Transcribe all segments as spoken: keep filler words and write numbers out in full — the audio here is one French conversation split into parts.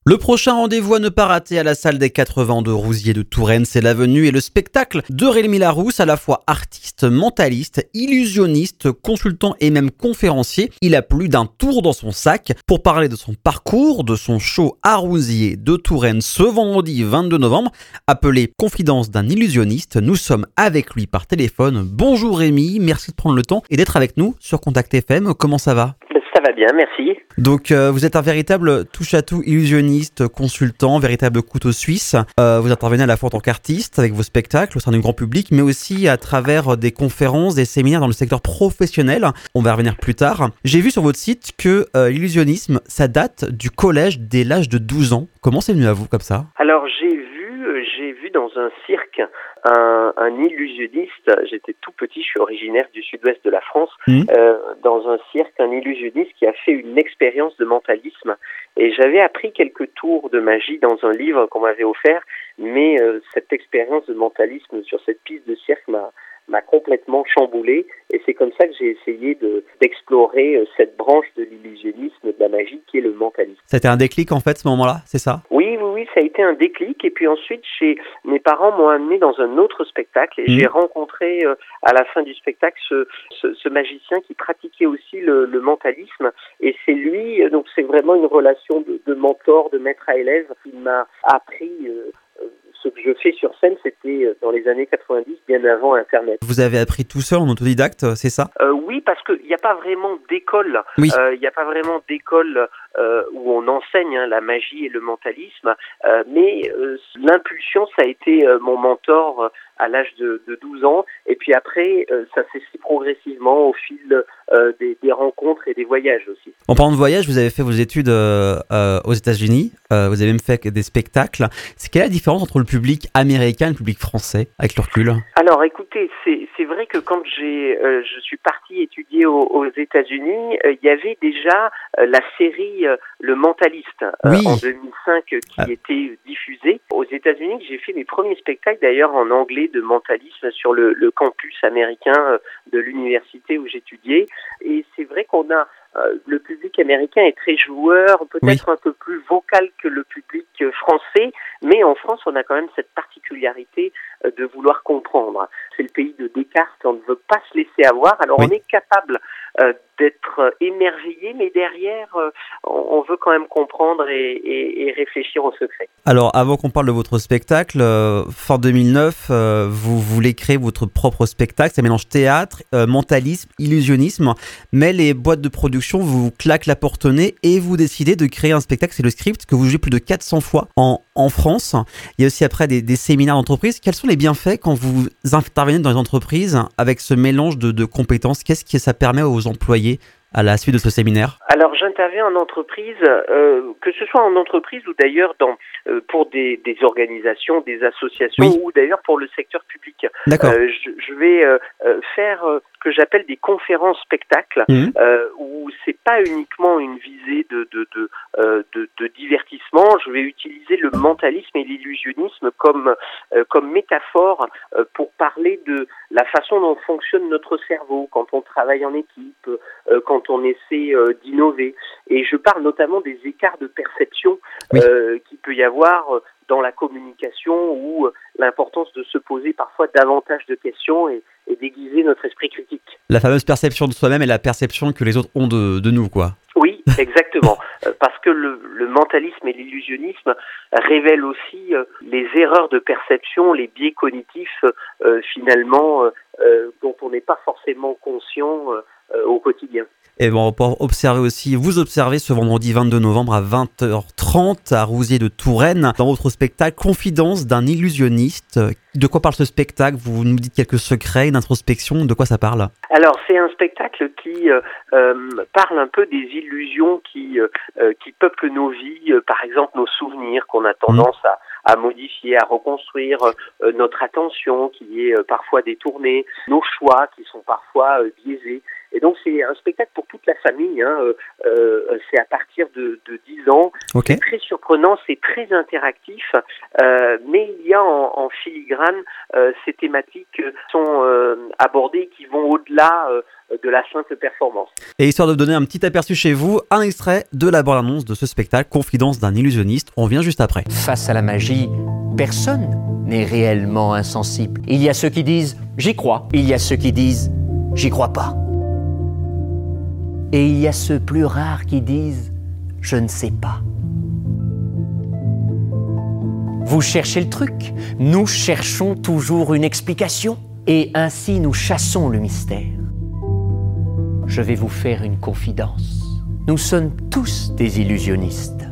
Le prochain rendez-vous à ne pas rater à la salle des quatre vents de Rousier de Touraine, c'est la venue et le spectacle de Rémi Larousse, à la fois artiste, mentaliste, illusionniste, consultant et même conférencier. Il a plus d'un tour dans son sac pour parler de son parcours, de son show à Rousier de Touraine ce vendredi vingt-deux novembre, appelé Confidence d'un illusionniste. Nous sommes avec lui par téléphone. Bonjour Rémi, merci de prendre le temps et d'être avec nous sur Contact F M. Comment ça va ? Ça va bien, merci. Donc euh, vous êtes un véritable touche-à-tout illusionniste, consultant, véritable couteau suisse. Euh, vous intervenez à la fois en tant qu'artiste avec vos spectacles au sein du grand public, mais aussi à travers des conférences, des séminaires dans le secteur professionnel. On va y revenir plus tard. J'ai vu sur votre site que euh, l'illusionnisme, ça date du collège dès l'âge de douze ans. Comment c'est venu à vous comme ça ? Alors j'ai vu, euh, j'ai vu dans un cirque un, un illusionniste. J'étais tout petit, je suis originaire du sud-ouest de la France. Mmh. Euh, dans un cirque, un illusionniste qui a fait une expérience de mentalisme. Et j'avais appris quelques tours de magie dans un livre qu'on m'avait offert, mais euh, cette expérience de mentalisme sur cette piste de cirque m'a m'a complètement chamboulé, et c'est comme ça que j'ai essayé de, d'explorer cette branche de l'illusionnisme, de la magie, qui est le mentalisme. C'était un déclic en fait, ce moment-là, c'est ça ? Oui, oui, oui, ça a été un déclic, et puis ensuite, chez... mes parents m'ont amené dans un autre spectacle, et mmh. j'ai rencontré euh, à la fin du spectacle ce, ce, ce magicien qui pratiquait aussi le, le mentalisme, et c'est lui, donc c'est vraiment une relation de, de mentor, de maître à élève, qui m'a appris... Euh, Ce que je fais sur scène, c'était dans les années quatre-vingt-dix, bien avant Internet. Vous avez appris tout seul en autodidacte, c'est ça ? euh, Oui, parce qu'il n'y a pas vraiment d'école. Il oui. euh, n'y a pas vraiment d'école euh, où on enseigne hein, la magie et le mentalisme. Euh, mais euh, l'impulsion, ça a été euh, mon mentor euh, à l'âge de, de douze ans. Et puis après, euh, ça s'est fait progressivement au fil euh, des, des rencontres et des voyages aussi. En parlant de voyage, vous avez fait vos études euh, euh, aux États-Unis. Euh, vous avez même fait des spectacles. C'est quelle est la différence entre le public américain et le public français, avec le recul ? Alors écoutez, c'est, c'est vrai que quand j'ai, euh, je suis parti étudier aux, aux États-Unis, euh, il y avait déjà euh, la série euh, Le Mentaliste euh, oui. en deux mille cinq qui ah. était diffusée. Aux États-Unis, j'ai fait mes premiers spectacles d'ailleurs en anglais de mentalisme sur le, le campus américain euh, de l'université où j'étudiais. Et c'est vrai qu'on a Euh, le public américain est très joueur, peut-être oui. un peu plus vocal que le public euh, français, mais en France, on a quand même cette particularité euh, de vouloir comprendre. C'est le pays de Descartes, on ne veut pas se laisser avoir, alors oui. on est capable euh, d'être émerveillé, mais derrière, euh, on, on veut quand même comprendre et, et, et réfléchir au secret. Alors, avant qu'on parle de votre spectacle, euh, fin deux mille neuf, euh, vous voulez créer votre propre spectacle, ça mélange théâtre, euh, mentalisme, illusionnisme, mais les boîtes de production vous claquent la porte au nez et vous décidez de créer un spectacle, c'est le script, que vous jouez plus de quatre cents fois en, en France. Il y a aussi après des, des séminaires d'entreprise. Quels sont les bienfaits quand vous intervenez dans les entreprises avec ce mélange de, de compétences ? Qu'est-ce que ça permet aux employés à la suite de ce séminaire ? Alors j'interviens en entreprise, euh, que ce soit en entreprise ou d'ailleurs dans euh, pour des, des organisations, des associations oui. ou d'ailleurs pour le secteur public. D'accord. Euh, je, je vais euh, faire euh, ce que j'appelle des conférences spectacles mmh. euh, où c'est pas uniquement une visée de de, de, euh, de de divertissement. Je vais utiliser le mentalisme et l'illusionnisme comme euh, comme métaphore euh, pour parler de la façon dont fonctionne notre cerveau quand on travaille en équipe, euh, quand on essaie euh, d'innover. Et je parle notamment des écarts de perception oui. euh, qu'il peut y avoir dans la communication ou l'importance de se poser parfois davantage de questions et, et d'aiguiser notre esprit critique. La fameuse perception de soi-même et la perception que les autres ont de, de nous, quoi. Oui, exactement. Parce que le, le mentalisme et l'illusionnisme révèlent aussi euh, les erreurs de perception, les biais cognitifs euh, finalement euh, dont on n'est pas forcément conscient euh, au quotidien. Et bon, on peut observer aussi, vous observez ce vendredi vingt-deux novembre à vingt heures trente à Rousier de Touraine, dans votre spectacle Confidence d'un illusionniste. De quoi parle ce spectacle ? Vous nous dites quelques secrets, une introspection, de quoi ça parle ? Alors, c'est un spectacle qui euh, euh, parle un peu des illusions qui, euh, qui peuplent nos vies, euh, par exemple nos souvenirs qu'on a tendance mmh. à à modifier, à reconstruire euh, notre attention qui est euh, parfois détournée, nos choix qui sont parfois euh, biaisés. Et donc c'est un spectacle pour toute la famille, hein. euh, euh, c'est à partir de, de dix ans, okay. C'est très surprenant, c'est très interactif, euh, mais il y a en, en filigrane euh, ces thématiques sont euh, abordées qui vont au-delà euh, de la simple performance. Et histoire de donner un petit aperçu chez vous, un extrait de la bande-annonce de ce spectacle, Confidence d'un illusionniste, on revient juste après. Face à la magie, personne n'est réellement insensible. Il y a ceux qui disent « j'y crois », il y a ceux qui disent « j'y crois pas ». Et il y a ceux plus rares qui disent « je ne sais pas ». Vous cherchez le truc, nous cherchons toujours une explication. Et ainsi nous chassons le mystère. Je vais vous faire une confidence. Nous sommes tous des illusionnistes.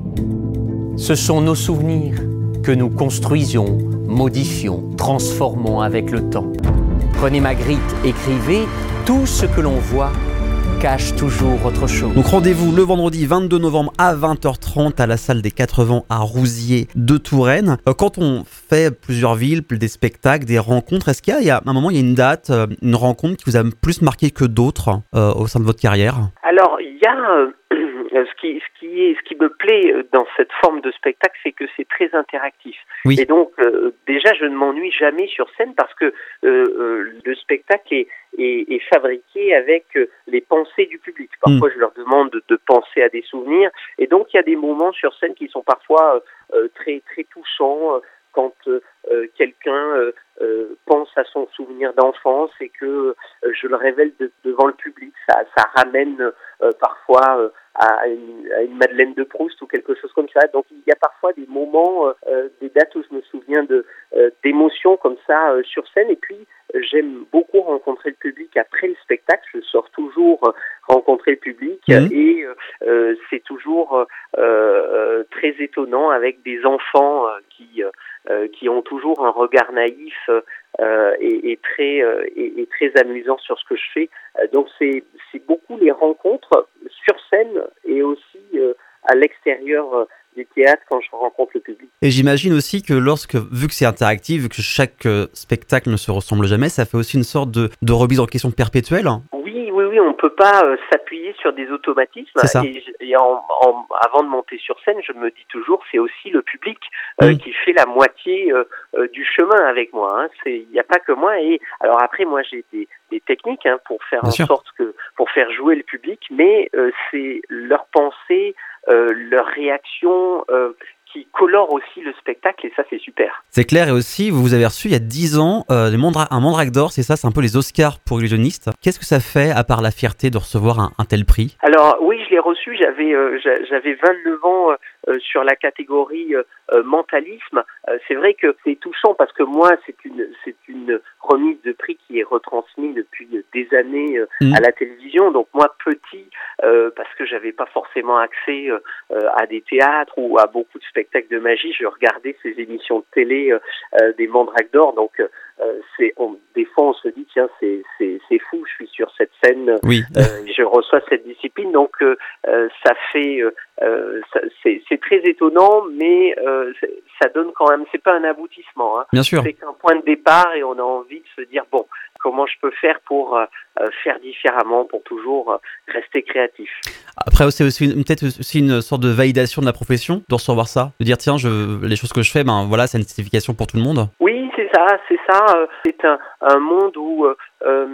Ce sont nos souvenirs que nous construisions, modifions, transformons avec le temps. Prenez Magritte, écrivez, tout ce que l'on voit cache toujours autre chose. Donc rendez-vous le vendredi vingt-deux novembre à vingt heures trente à la salle des quatre vents à Rouziers de Touraine. Quand on fait plusieurs villes, des spectacles, des rencontres, est-ce qu'il y a, il y a un moment, il y a une date, une rencontre qui vous a plus marqué que d'autres euh, au sein de votre carrière? Alors, il y a... Euh... Ce qui, ce, qui est, ce qui me plaît dans cette forme de spectacle, c'est que c'est très interactif. Oui. Et donc, euh, déjà, je ne m'ennuie jamais sur scène parce que euh, euh, le spectacle est, est, est fabriqué avec euh, les pensées du public. Parfois, mmh. je leur demande de, de penser à des souvenirs. Et donc, il y a des moments sur scène qui sont parfois euh, très, très touchants. Euh, quand euh, quelqu'un euh, euh, pense à son souvenir d'enfance et que euh, je le révèle de, devant le public, ça, ça ramène euh, parfois euh, à, une, à une Madeleine de Proust ou quelque chose comme ça. Donc il y a parfois des moments, euh, des dates où je me souviens de euh, d'émotions comme ça euh, sur scène. Et puis euh, j'aime beaucoup rencontrer le public après le spectacle. Je sors toujours euh, rencontrer le public mmh. et euh, c'est toujours euh, euh, très étonnant avec des enfants euh, qui euh, Euh, qui ont toujours un regard naïf euh, et, et très euh, et, et très amusant sur ce que je fais. Euh, donc c'est c'est beaucoup les rencontres sur scène et aussi euh, à l'extérieur euh, du théâtre quand je rencontre le public. Et j'imagine aussi que lorsque, vu que c'est interactif, vu que chaque euh, spectacle ne se ressemble jamais, ça fait aussi une sorte de, de remise en question perpétuelle. Oui, oui, oui, on peut pas euh, s'appuyer sur des automatismes. C'est ça. Et, et en, en, avant de monter sur scène, je me dis toujours, c'est aussi le public euh, mmh. qui fait la moitié euh, euh, du chemin avec moi. Hein. C'est, il n'y a pas que moi. Et alors après, moi, j'ai des, des techniques hein, pour faire Bien en sûr. sorte que, pour faire jouer le public, mais euh, c'est leur pensée, euh, leur réaction. Euh, qui colore aussi le spectacle et ça c'est super. C'est clair. Et aussi vous avez reçu il y a dix ans euh, Mandra- un Mandrake d'or, c'est ça, c'est un peu les Oscars pour illusionnistes. Qu'est-ce que ça fait à part la fierté de recevoir un, un tel prix? Alors oui, je l'ai reçu, j'avais euh, j'avais vingt-neuf ans euh, sur la catégorie euh, mentalisme. Euh, c'est vrai que c'est touchant parce que moi c'est une c'est une remise de prix qui est retransmise depuis des années euh, mmh. à la télévision. Donc moi petit euh, parce que j'avais pas forcément accès euh, à des théâtres ou à beaucoup de spectacles de magie, je regardais ces émissions de télé euh, des Mandrakes d'or, donc euh, c'est on, des fois on se dit tiens c'est c'est c'est fou, je suis sur cette scène, oui. euh, je reçois cette discipline, donc euh, ça fait euh, ça, c'est c'est très étonnant, mais euh, ça donne quand même, c'est pas un aboutissement, hein. Bien sûr. C'est qu'un point de départ et on a envie de se dire bon, comment je peux faire pour euh, faire différemment, pour toujours euh, rester créatif. Après, c'est aussi une, peut-être aussi une sorte de validation de la profession, de recevoir ça, de dire tiens, je, les choses que je fais, ben voilà, c'est une certification pour tout le monde. Oui, c'est ça, c'est ça. C'est un, un monde où euh,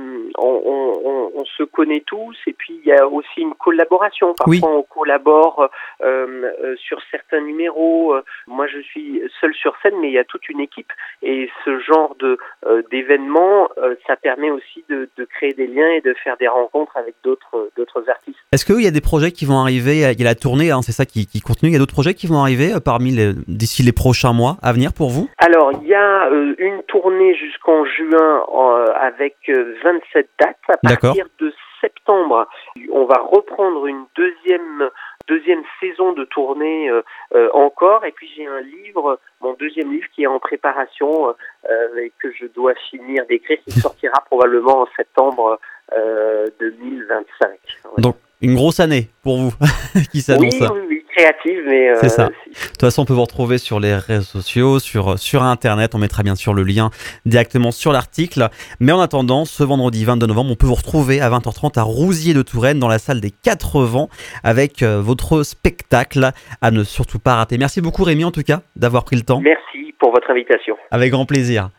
on, on, on se connaît tous et puis il y a aussi une collaboration. Parfois, oui. on collabore euh, sur certains numéros. Moi, je suis seul sur scène, mais il y a toute une équipe et ce genre de euh, d'événement, euh, ça permet aussi de, de créer des liens et de faire des rencontres avec d'autres d'autres artistes. Est-ce qu'il y a des projets qui vont arriver? Il y a la tournée, hein, c'est ça qui, qui continue. Il y a d'autres projets qui vont arriver euh, parmi les, d'ici les prochains mois à venir pour vous? Alors, il y a euh, une tournée jusqu'en juin euh, avec euh, vingt-sept dates. À D'accord. partir de septembre, on va reprendre une deuxième deuxième saison de tournée euh, euh, encore. Et puis j'ai un livre, mon deuxième livre qui est en préparation euh, et que je dois finir d'écrire, qui sortira probablement en septembre euh, deux mille vingt-cinq. Ouais. Donc une grosse année pour vous qui s'annonce. Oui, oui, oui. créative, mais... Euh, c'est ça. Si. De toute façon, on peut vous retrouver sur les réseaux sociaux, sur, sur Internet. On mettra bien sûr le lien directement sur l'article. Mais en attendant, ce vendredi vingt-deux novembre, on peut vous retrouver à vingt heures trente à Rouziers de Touraine, dans la salle des Quatre Vents, avec euh, votre spectacle à ne surtout pas rater. Merci beaucoup Rémi, en tout cas, d'avoir pris le temps. Merci pour votre invitation. Avec grand plaisir.